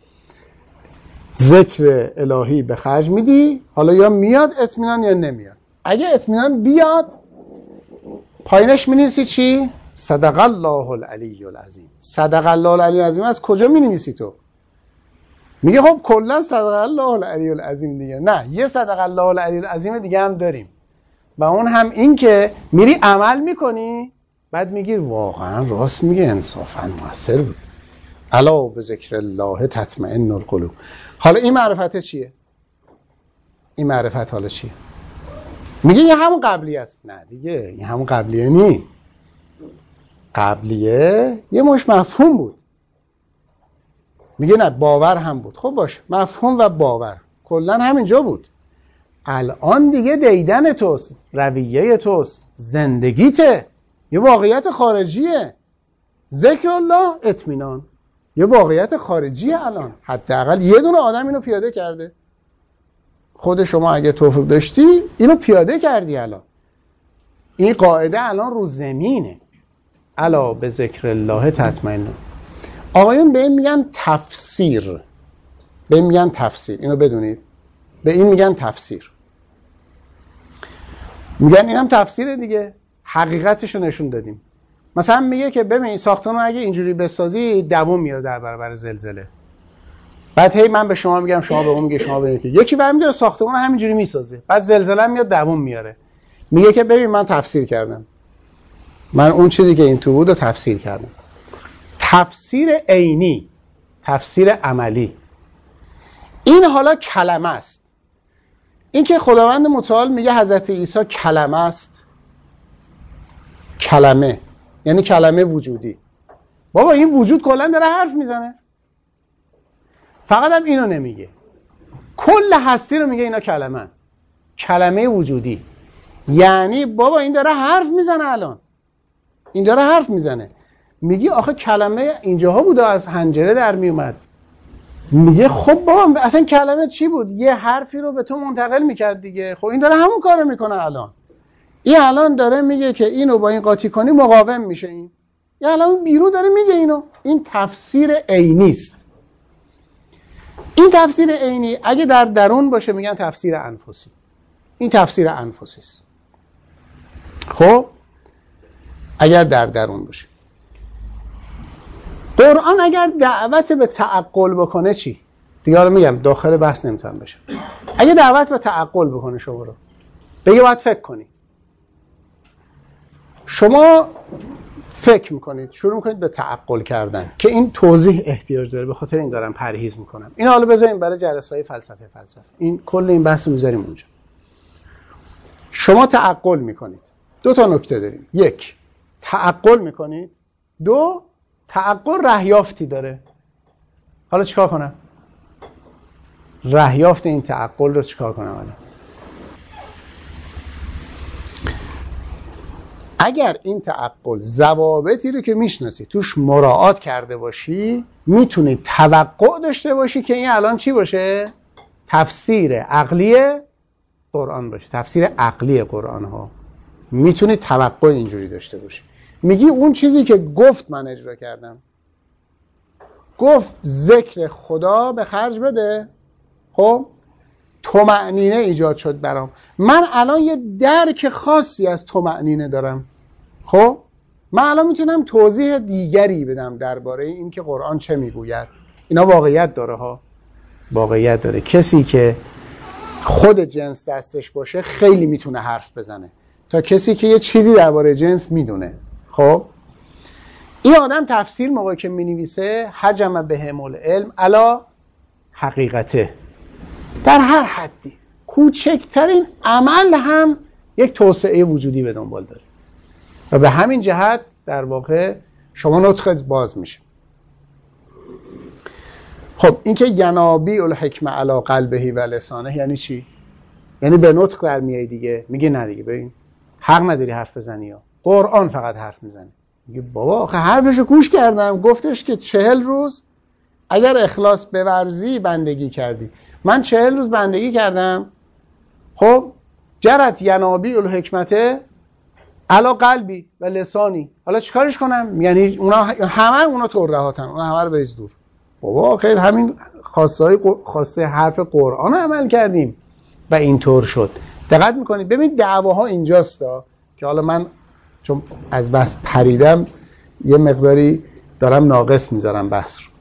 Speaker 2: ذکر الهی به خرج میدی، حالا یا میاد اطمینان یا نمیاد. اگه اطمینان بیاد پایینش می‌نویسی چی؟ صدق الله العلی العظیم. صدق الله العلی العظیم از کجا می‌نویسی تو؟ میگه خب کلا صدق الله العلی العظیم دیگه. نه، یه صدق الله العلی العظیم دیگه هم داریم و اون هم این که میری عمل میکنی بعد میگی واقعا راست میگه، انصافا موثر بود. الا به ذکر الله تطمئن القلوب. حالا این معرفت چیه؟ این معرفت حالا چیه؟ میگه این همون قبلیه است. نه دیگه این همون قبلیه نی. قبلیه یه مش مفهوم بود. میگه نه باور هم بود. خب باش، مفهوم و باور کلن همینجا بود. الان دیگه دیدن توست، رویه توست، زندگیته، یه واقعیت خارجیه. ذکر الله اطمینان یه واقعیت خارجیه. الان حداقل یه دونه آدم اینو پیاده کرده. خود شما اگه توفیق داشتی اینو پیاده کردی. الان این قاعده الان رو زمینه. الا به ذکر الله تطمئن. آقایون به این میگن تفسیر. به این میگن تفسیر. اینو بدونید. به این میگن تفسیر. میگن اینم تفسیره دیگه. حقیقتشو نشون دادیم. مثلا میگه که ببین ساختمون اگه اینجوری بسازی دووم میاره در برابر زلزله. بعد هی من به شما میگم، شما به اون میگه، شما به یکی. یکی برمی‌داره ساختمون همینجوری میسازه. بعد زلزله میاد دووم میاره. میگه که ببین من تفسیر کردم. من اون چیزی که این تو بود رو تفسیر کردم. تفسیر عینی، تفسیر عملی. این حالا کلمه است. این که خداوند متعال میگه حضرت عیسی کلمه است. کلمه یعنی کلمه وجودی. بابا این وجود کلا داره حرف میزنه. فقط هم اینو نمیگه. کل هستی رو میگه اینا کلمه. کلمه وجودی. یعنی بابا این داره حرف میزنه الان. این داره حرف میزنه. میگی آخه کلمه اینجاها بود از حنجره در میومد. میگه خب بابا اصلا کلمه چی بود؟ یه حرفی رو به تو منتقل میکرد دیگه. خب این داره همون کارو میکنه الان. این الان داره میگه که اینو با این قاطی کنی مقاوم میشه. این یه علامه بیرون داره میگه اینو. این تفسیر عینی است. این تفسیر عینی اگه در درون باشه میگن تفسیر انفسی. این تفسیر انفسی است. خب اگر در درون باشه. قرآن اگر دعوت به تعقل بکنه چی؟ دیگه حالا میگم داخل بحث نمیتونم بشم. اگه دعوت به تعقل بکنه شما رو بگه باید فکر کنی، شما فکر میکنید، شروع میکنید به تعقل کردن که این توضیح احتیاج داره، به خاطر این دارم پرهیز میکنم. این حالا بذاریم برای جلسه‌های فلسفه. این کل این بحث رو میذاریم اونجا. شما تعقل میکنید. دو تا نکته داریم. یک، تعقل میکنید. دو، تعقل رهیافتی داره. حالا چیکار کنم؟ رهیافت این تعقل رو چیکار کنم حالا؟ اگر این تعقل ضوابطی رو که میشناسی توش مراعات کرده باشی، میتونی توقع داشته باشی که این الان چی باشه؟ تفسیر عقلی قرآن باشه. تفسیر عقلی قرآن ها میتونی توقع اینجوری داشته باشی. میگی اون چیزی که گفت من اجرا کردم، گفت ذکر خدا به خرج بده، خب طمأنینه ایجاد شد برام. من الان یه درک خاصی از طمأنینه دارم. خب من الان میتونم توضیح دیگری بدم درباره این که قرآن چه میگوید. اینا واقعیت داره ها، واقعیت داره. کسی که خود جنس دستش باشه خیلی میتونه حرف بزنه تا کسی که یه چیزی درباره جنس میدونه. خب این آدم تفسیر موقعی که مینویسه حجم بهم العلم علی حقیقته، در هر حدی کوچکترین عمل هم یک توسعه وجودی به دنبال داره و به همین جهت در واقع شما نطقت باز میشه. خب این که ینابی الحکمه علی قلبه و لسانه یعنی چی؟ یعنی به نطق در میای دیگه. میگه نه دیگه ببین حق نداری حرف بزنی، یا قرآن فقط حرف میزنه. میگه بابا آخه حرفشو گوش کردم، گفتش که 40 روز اگر اخلاص بورزی بندگی کردی. من 40 روز بندگی کردم، خب جرت ینابی الحکمته علی قلبی و لسانی. حالا چیکارش کنم؟ یعنی اونا ترهاتن، اونا همه رو بریز دور. بابا خیر همین خواسته حرف قرآن رو عمل کردیم و اینطور شد. دقت میکنید؟ ببین دعواها اینجاست که حالا من چون از بحث پریدم یه مقداری دارم ناقص میذارم بحث رو.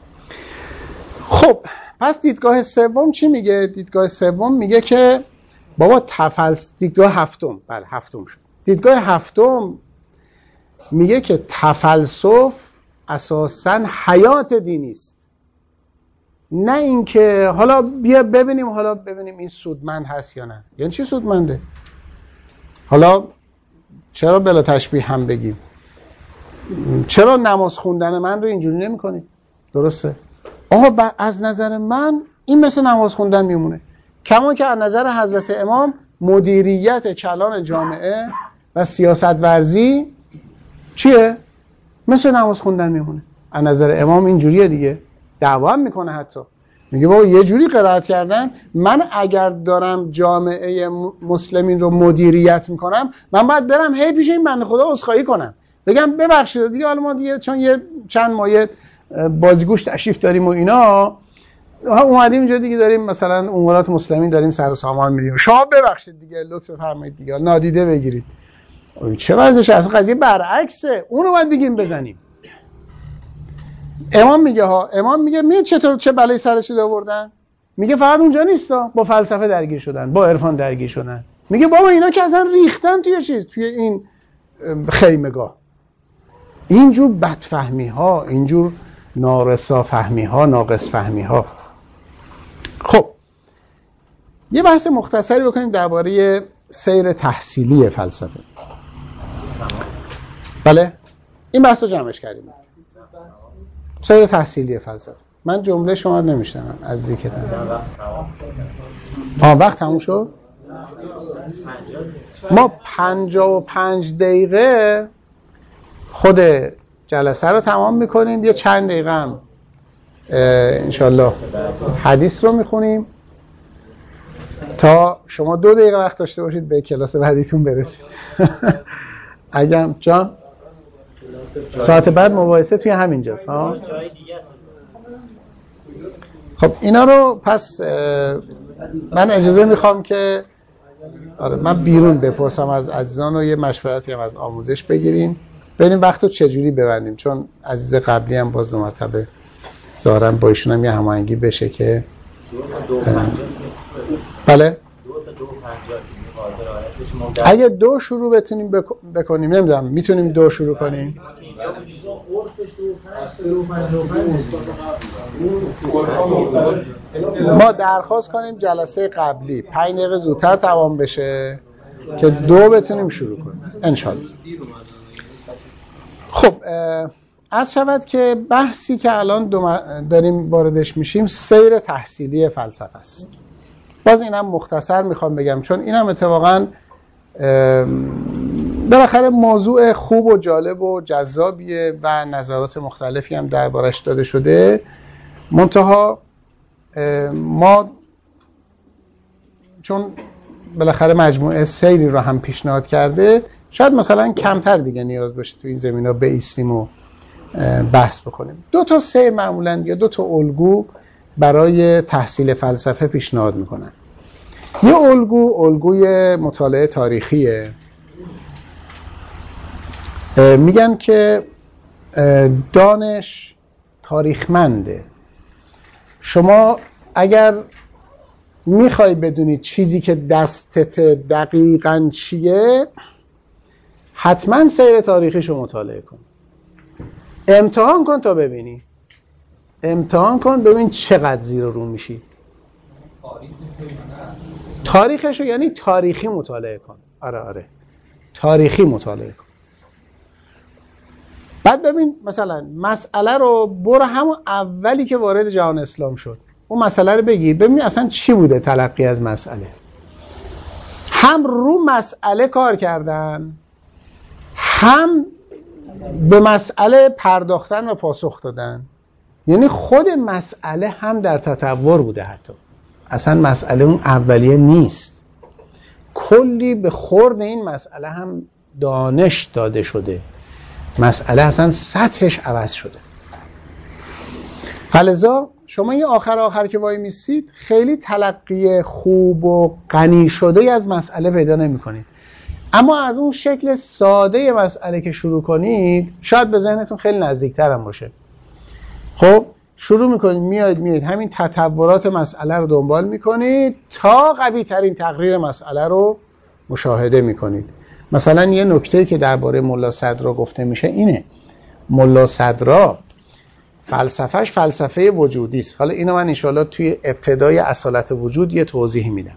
Speaker 2: خب پس دیدگاه سوم چی میگه؟ دیدگاه سوم میگه که بابا دیدگاه هفتم، بله هفتم شد. دیدگاه هفتم میگه که تفلسف اساساً حیات دینی است، نه اینکه حالا بیا ببینیم این سودمند هست یا نه. یعنی چی سودمنده؟ حالا چرا بلا تشبیه هم بگیم؟ چرا نماز خوندن من رو اینجوری نمی کنید؟ درسته؟ آقا از نظر من این مثل نماز خوندن میمونه، کما که از نظر حضرت امام مدیریت کلان جامعه و سیاست ورزی چیه؟ مثل نماز خوندن میمونه. از نظر امام اینجوریه دیگه. دعوا هم میکنه، حتی میگه بابا یه جوری قرائت کردن، من اگر دارم جامعه مسلمین رو مدیریت میکنم من باید برم هی پیش این بنده خدا عذرخواهی کنم، بگم ببخشید دیگه حالا ما دیگه چون یه چند ماه بازیگوش تشریف داریم و اینا اومدیم اینجا دیگه داریم مثلا امورات مسلمین داریم سر و سامان میدیم، شما ببخشید دیگه لطف فرمایید دیگه نادیده بگیرید. چه وضعشه؟ اصلا قضیه برعکسه، اونو باید بگیم بزنیم. امام میگه می چطور چه بلایی سرش آوردن؟ میگه فقط اونجا نیستا، با فلسفه درگیر شدن، با عرفان درگیر شدن. میگه بابا اینا که اصلا ریختن توی این خیمگاه. اینجور بدفهمی ها، اینجور نارسا فهمی ها، ناقص فهمی ها. خب یه بحث مختصری بکنیم درباره سیر تحصیلی فلسفه. بله این بحث رو جمعش کردیم. سیر تحصیلی فلسفه. من جمله شما رو نمیشنم از ذکر. وقت تموم شد؟ ما 55 دقیقه خود جلسه رو تمام میکنیم، یه چند دقیقه هم انشالله حدیث رو میخونیم تا شما 2 دقیقه وقت داشته باشید به کلاس بعدیتون برسید. اگم جان ساعت بعد مباحثه توی همینجاست ها. خب اینا رو پس من اجازه میخوام که من بیرون بپرسم از عزیزان و یه مشورتی هم از آموزش بگیریم، ببینیم وقت رو چجوری ببندیم، چون عزیز قبلی هم باز 2 مرتبه ظاهرا با ایشون هم یه هماهنگی بشه که بله 2:50 اگه 2 شروع بتونیم بکنیم، نمیدونم میتونیم 2 شروع کنیم. ما درخواست کنیم جلسه قبلی 5 دقیقه زودتر تمام بشه که 2 بتونیم شروع کنیم انشالله. خب عرض شود که بحثی که الان داریم واردش میشیم سیر تحصیلی فلسفه است. باز اینم مختصر میخوام بگم، چون اینم اتفاقا بالاخره موضوع خوب و جالب و جذابیه و نظرات مختلفی هم دربارش داده شده. منتها ما چون بالاخره مجموعه سیری رو هم پیشنهاد کرده، شاید مثلا کمتر دیگه نیاز باشه تو این زمینه بایستیم و بحث بکنیم. 2 تا سیر معمولا یا 2 تا الگو برای تحصیل فلسفه پیشنهاد میکنن. یه الگوی مطالعه تاریخیه. میگن که دانش تاریخمنده. شما اگر میخوای بدونید چیزی که دستت دقیقاً چیه، حتما سیر تاریخیشو مطالعه کن. امتحان کن تا ببینی. امتحان کن ببین چقدر زیر و رو میشی. تاریخشو یعنی تاریخی مطالعه کن. آره تاریخی مطالعه کن. بعد ببین مثلا مسئله رو برو همون اولی که وارد جهان اسلام شد اون مسئله رو بگیر، ببین اصلا چی بوده تلقی از مسئله. هم رو مسئله کار کردن، هم به مسئله پرداختن و پاسخ دادن. یعنی خود مسئله هم در تطور بوده، حتی اصلا مسئله اون اولیه نیست. کلی به خورد این مسئله هم دانش داده شده. مسئله اصلا سطحش عوض شده. فلذا شما یه آخر که وای میستید خیلی تلقی خوب و غنی شده از مسئله پیدا نمی کنید. اما از اون شکل ساده مسئله که شروع کنید شاید به ذهنتون خیلی نزدیکتر هم باشه. خب شروع میکنید میاد همین تطورات مسئله رو دنبال میکنید تا قوی ترین تقریر مسئله رو مشاهده میکنید. مثلا یه نکته که درباره ملا صدرا گفته میشه اینه: ملا صدرا فلسفهش فلسفه وجودی است. حالا اینو من انشالله توی ابتدای اصالت وجود یه توضیح میدم.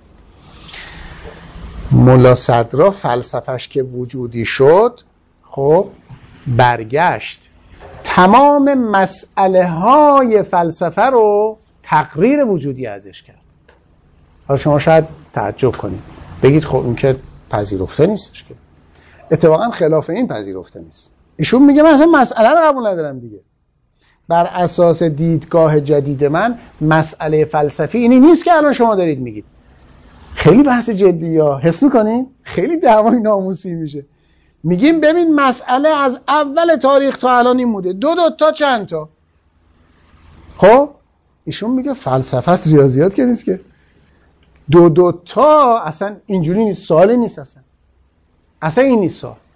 Speaker 2: ملا صدرا فلسفهش که وجودی شد، خب برگشت تمام مسئله های فلسفه رو تقریر وجودی ازش کرد. حالا شما شاید تعجب کنید، بگید خب این که پذیرفته نیستش، که اتفاقا خلاف این پذیرفته نیست. ایشون میگه من اصلا مسئله رو قبول ندارم دیگه. بر اساس دیدگاه جدید من مسئله فلسفی اینی نیست که الان شما دارید میگید. خیلی بحث جدیه ها، حس میکنین؟ خیلی دعوای ناموسی میشه. میگیم ببین مسئله از اول تاریخ تا الان این بوده، 2 تا چند تا. خب ایشون میگه فلسفه است، ریاضیات که نیست که 2 تا اصلا اینجوری نیست، سوالی نیست اصلا این نیست سوال.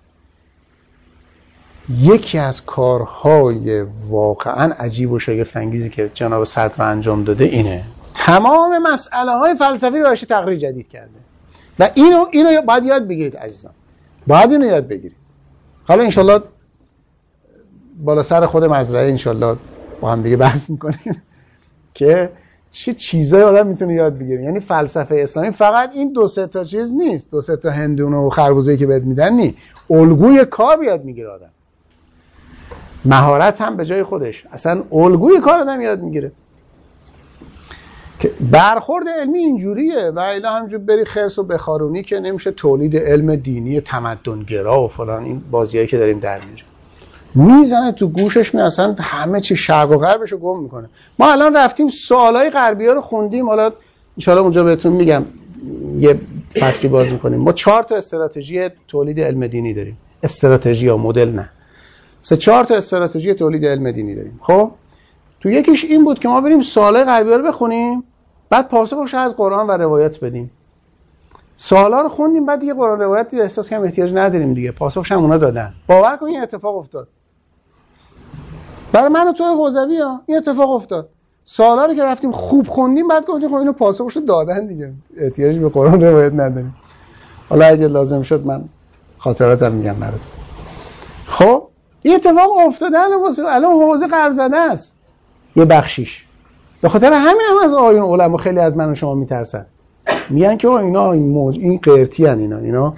Speaker 2: یکی از کارهای واقعا عجیب و شگفت انگیزی که جناب صدر انجام داده اینه: تمام مسئله های فلسفی رو برای تقریر جدید کرده. و اینو باید یاد بگیرید عزیزان، باید اینو یاد بگیرید. حالا انشالله بالا سر خود مزرعه انشالله با هم دیگه بحث میکنیم که چه چیزایی آدم میتونه یاد بگیره. یعنی فلسفه اسلامی فقط این 2 تا چیز نیست، 2 تا هندونه و خربوزه‌ای که بهت میدن نی، الگوی کار یاد میگیره آدم. مهارت هم به جای خودش، اصلا الگوی کار آدم یاد میگیره. که برخورد علمی اینجوریه و الا همجور بری خرس و بخارونی که نمیشه تولید علم دینی تمدنگرا و فلان این بازیایی که داریم در میزنه تو گوشش، اصلا همه چی شرق و غربشو گم میکنه. ما الان رفتیم سوالای غربی‌ها رو خوندیم، حالا ان شاءالله اونجا بهتون میگم یه فصلی باز میکنیم. ما 4 تا استراتژی تولید علم دینی داریم. استراتژی یا مدل نه. 3-4 تا استراتژی تولید علم دینی داریم. خب تو یکیش این بود که ما بریم سوالای غربی رو بخونیم، بعد پاسخش از قرآن و روایت بدیم. سوالا رو خوندیم، بعد دیگه قرآن روایت احساس کردیم احتیاج نداریم دیگه، پاسخش هم اونا دادن. باور کن این اتفاق افتاد برای من و تو حوزوی ها، این اتفاق افتاد. سوالا رو که رفتیم خوب خوندیم، بعد گفتیم خب اینو پاسخش رو دادن دیگه، احتیاج به قرآن روایت نداریم. حالا اگه لازم شد من خاطراتم میگم برات. خب این اتفاق افتادن واسه الان حوزه قرض زده است یه بخشیش. به خاطر همین هم از آیون علما خیلی از من و شما میترسن، میگن که اینا این موج این قرتی ان، اینا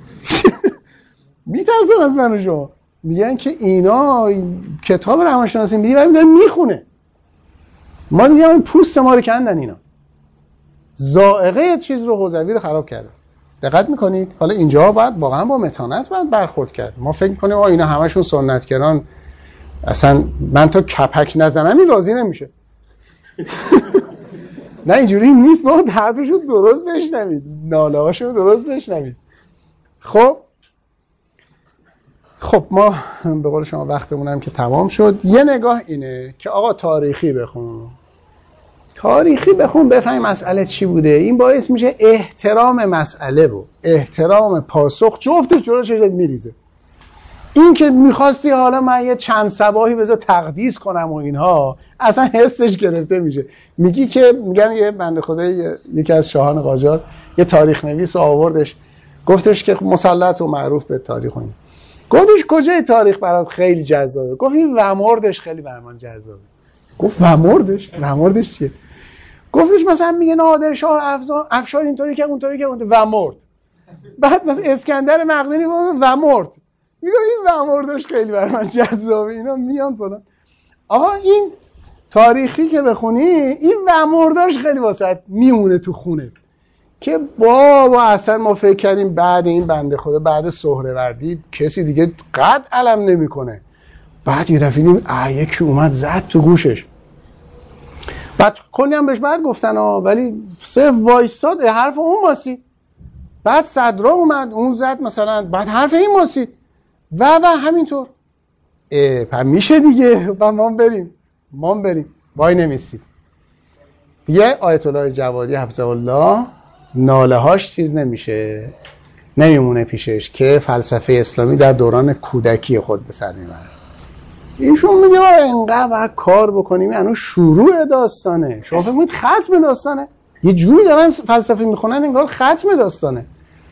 Speaker 2: میترسن از من و شما، میگن که اینا کتاب روانشناسی میدی و داره میخونه، ما دیگه این پوست ما رو کندن، اینا ذائقه چیز رو حوزوی رو خراب کرده. دقت میکنید؟ حالا اینجا باید واقعا با متانت برخورد کرد. ما فکر میکنیم اینا همشون سنتگران، اصلا من تا کپک نزنم این راضی نمیشه. نه اینجوری نیست، ما حرفشو درست بشنوید، ناله هاشو درست بشنوید. خب ما به قول شما وقتمون هم که تمام شد. یه نگاه اینه که آقا تاریخی بخون بفهمی مسئله چی بوده. این باعث میشه احترام مسئله رو، احترام پاسخ جفتش جلو چشت میریزه. این که میخواستی حالا من یه چند صباحی بذار تقدیس کنم و اینها، اصلا حسش گرفته میشه. میگی که میگن یه بنده خدا یکی از شاهان قاجار یه تاریخ نویس آوردش، گفتش که مسلط و معروف به تاریخ این، گفتش کجای تاریخ برات خیلی جذابه؟ گفت این ومردش خیلی بر من جذابه. گفت ومردش چیه؟ گفتش مثلا میگه نادر شاه افشار اینطوری که اونطوری که ومرد. بعد مثلا اسکندر مقدونی ومرد، میگه این ومردش خیلی بر من جذابه. اینا میان فلان. آقا این تاریخی که بخونی این ومردش خیلی واسط میمونه تو خونه که بابا اصلا ما فکر کردیم بعد این بنده خدا بعد سهروردی کسی دیگه قد علم نمیکنه، بعد یه دفعه دیدیم یکی اومد زد تو گوشش، بعد کلی هم بهش بعد گفتن ولی صرف وایساد حرف اون ماسید، بعد صدرا اومد اون زد مثلا، بعد حرف این ماسید و همینطور. پس میشه دیگه و ما بریم وای نمیسید دیگه. آیت الله جوادی حفظه الله ناله هاش چیز نمیمونه پیشش که فلسفه اسلامی در دوران کودکی خود به سر میبره. اینشون میگه اینقدر باید کار بکنیم، یعنی شروع داستانه. شما فکر میکنید ختم داستانه؟ یه جوری دارن فلسفه میخونن انگار ختم داستانه.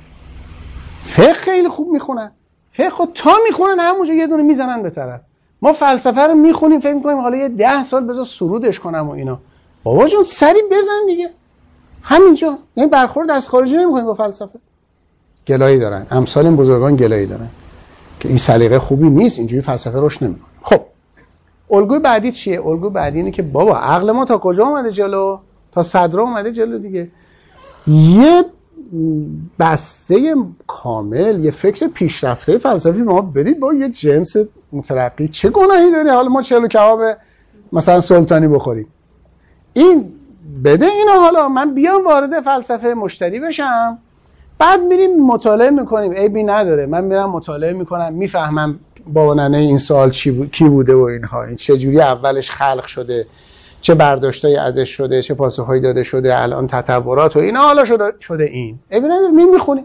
Speaker 2: فقه خیلی خوب میخونن، فقه تا میخونن همونجا یه دونه میزنن به طرف. ما فلسفه رو میخونیم فکر میکنیم حالا یه 10 سال بذار سرودش کنم و اینا. بابا جون سری بزن دیگه همینجا. یعنی برخورد از خارجی نمیکنیم با فلسفه. گلایی دارن، امثال این بزرگان گلایی دارن که این سلیقه خوبی نیست، اینجوری فلسفه روش نمیکنه. خب الگوی بعدی چیه؟ الگوی بعدی اینه که بابا عقل ما تا کجا اومده جلو؟ تا صدر اومده جلو دیگه. یه بسته کامل، یه فکر پیشرفته فلسفی ما بدید با یه جنس مترقی. چه گناهی داره حالا ما 40 کباب مثلا سلطانی بخوریم؟ این بده اینو، حالا من بیام وارد فلسفه مشتری بشم، بعد میریم مطالعه میکنیم، عیبی نداره. من میرم مطالعه میکنم، میفهمم بابا ننه این سوال کی بوده و اینها، این چه جوری اولش خلق شده، چه برداشتایی ازش شده، چه پاسخهایی داده شده، الان تطورات و اینا حالا شده این. عیبی نداره میخونیم.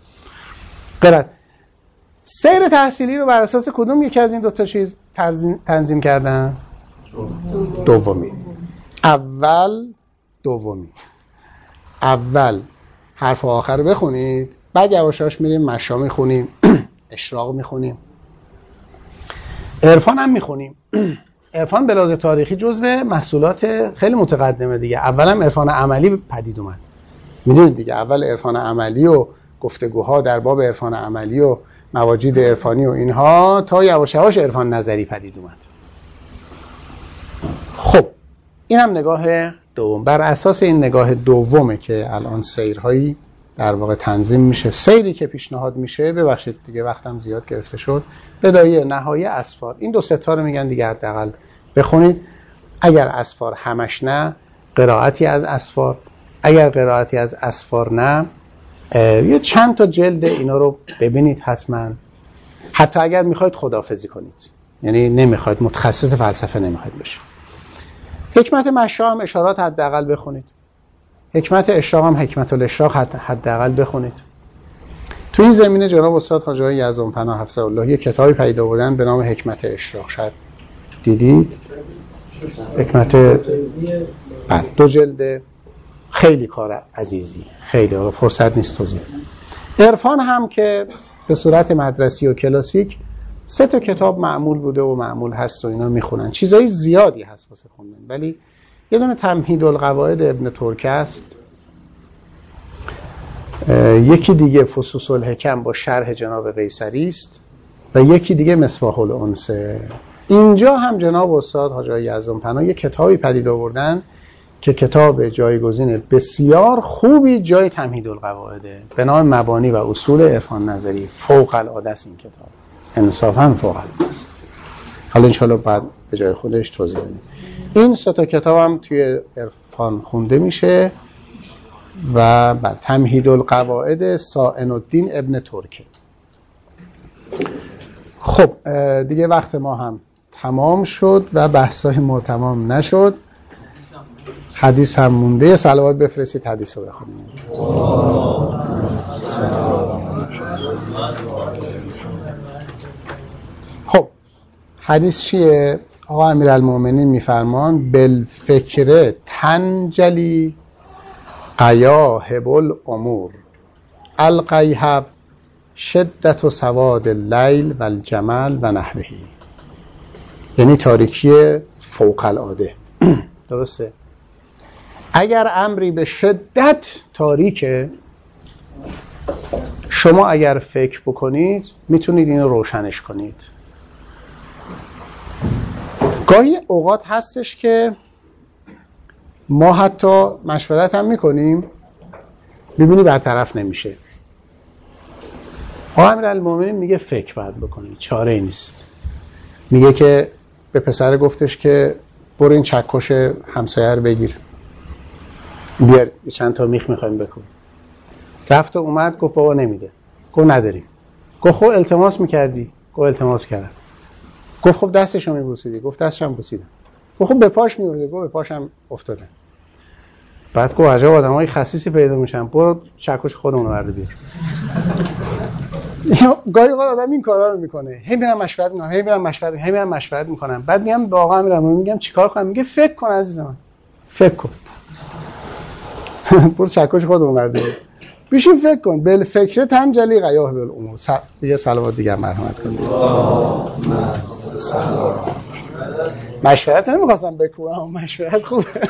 Speaker 2: قرات سیر تحصیلی رو بر اساس کدوم یکی از این دو تا چیز تنظیم کردن؟ دومی. اول حرف آخر رو بخونید، بعد یواشاش میریم مشا میخونیم، اشراق میخونیم، عرفان هم میخونیم. عرفان به لحاظ تاریخی جزو محصولات خیلی متقدمه دیگه. اول هم عرفان عملی پدید اومد، میدونید دیگه. اول عرفان عملی و گفتگوها در باب عرفان عملی و مواجید عرفانی و اینها، تا یواش یواش عرفان نظری پدید اومد. خب این هم نگاه دوم. بر اساس این نگاه دومه که الان سیرهایی در واقع تنظیم میشه. سیری که پیشنهاد میشه، ببخشید دیگه وقتم زیاد گرفته شد، بدایه نهایه اسفار، این 2 تا رو میگن دیگه حداقل بخونید. اگر اسفار همش نه، قرائتی از اسفار. اگر قرائتی از اسفار نه، یه چند تا جلد اینا رو ببینید حتما. حتی اگر میخواید خداحافظی کنید، یعنی نمیخواید متخصص فلسفه نمیخواید بشید. حکمت مشا هم اشارات حداقل بخونید. حکمت اشراق هم حکمت الاشراق حداقل بخونید. تو این زمینه جناب استاد حاجی آقای یزدانپناه حفظه الله یه کتابی پیدا بردن به نام حکمت اشراق، شاید دیدید. حکمت 2 جلد، خیلی کار عزیزی، خیلی فرصت نیست توضیح. عرفان هم که به صورت مدرسی و کلاسیک 3 کتاب معمول بوده و معمول هست و اینا میخونن. چیزای زیادی هست واسه خوندن، ولی یه دونه تمهید القواعد ابن ترک است، یکی دیگه فصوص الحکم با شرح جناب قیصری است و یکی دیگه مصباح الانس. اینجا هم جناب استاد حاجی آقای یزدانپناه یک کتابی پدید آوردن که کتاب جایگزین بسیار خوبی جای تمهید القواعده به نام مبانی و اصول عرفان نظری. فوق العاده است این کتاب، انصافا فوق العاده است. حالا انشالله بعد به جای خودش توضیح بدیم. این 3 کتاب هم توی عرفان خونده میشه و بعد تمهید القواعد سائن الدین ابن ترکه. خب دیگه وقت ما هم تمام شد و بحثای ما تمام نشد. حدیث هم مونده. صلوات بفرستید حدیث رو بخونیم. خب حدیث چیه؟ آقا امیرالمومنین میفرمان بالفکر تنجلی قیاهب الامور القیهب شدت و سواد اللیل و الجمل و نحوهی. یعنی تاریکی فوق العاده. درسته؟ اگر امری به شدت تاریکه، شما اگر فکر بکنید میتونید اینو روشنش کنید. گاهی اوقات هستش که ما حتی مشورت هم میکنیم ببینی برطرف نمیشه. آقا امیرالمومنین میگه فکر باید بکنید، چاره ای نیست. میگه که به پسر گفتش که برو این چکش همسایه رو بگیر، بیار چند تا میخ میخوایم بکن. رفت و اومد گفت بابا نمیده. گفت نداریم. گفت خب التماس میکردی؟ گفت التماس کردم. گفت خب دستشو میبوسیدی؟ گفت دستشم بوسیدم. گفت خب به پاش میورده؟ گفت به پاشم افتاده. بعد گفت عجب آدمای خسیسی پیدا میشن، برو چکش خودمون رو برده بیار. گاهی اوقات آدم این کارا رو میکنه. هی میرم مشورت میکنم. بعد میگم با آقا امیرالمومنین میگم چیکار کنم؟ میگه فکر کن عزیز من. فکر کن. برو چکش خودمون برده بیار. بیشین فکر کن. بالفکر تنجلی قیاهب الامور. دیگه صلوات دیگه مرحمت کن. مشورت نمیخواستم بکنم، مشورت خوبه.